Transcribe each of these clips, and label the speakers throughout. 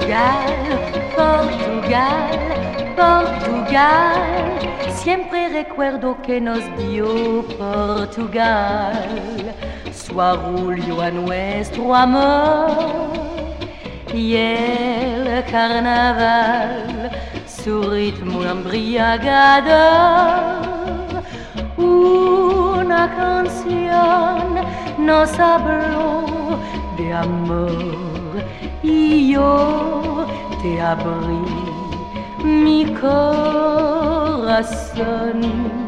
Speaker 1: Portugal, Portugal, siempre recuerdo que nos dio Portugal su orgullo a nuestro amor y el carnaval, su ritmo embriagador. Una canción nos habló de amor y yo te abrí mi corazón.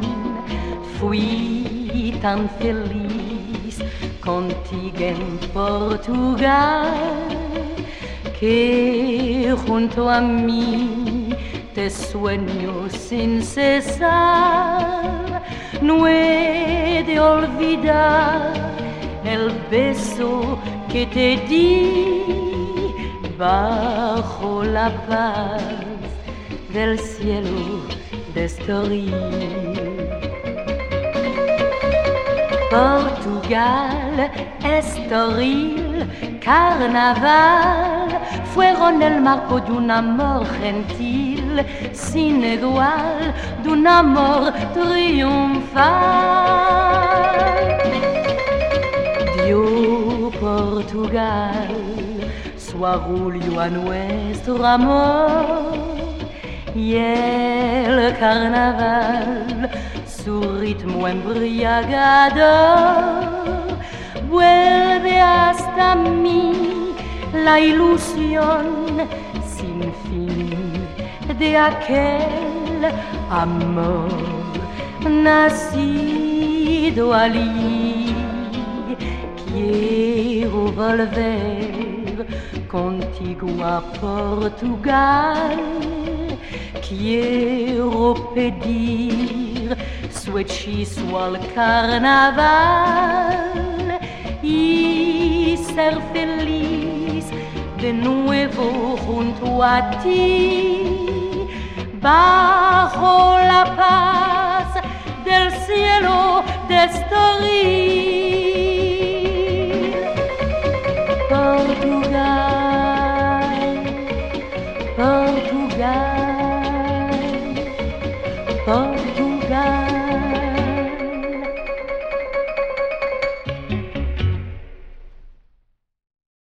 Speaker 1: Fui tan feliz contigo en Portugal que junto a mí te sueño sin cesar. No he de olvidar el beso que te di bajo la paz del cielo de Estoril. Portugal, Estoril, carnaval, fueron el marco de un amor gentil, sin igual, de un amor triunfal. Dio Portugal su orgullo a nuestro amor y el carnaval su ritmo embriagador. Vuelve hasta mí la ilusión sin fin de aquel amor nacido allí. Quiero volver contigo a Portugal. Quiero pedir su hechizo al carnaval y ser feliz de nuevo junto a ti, bajo la paz del cielo de Estoril. Portugal, Portugal.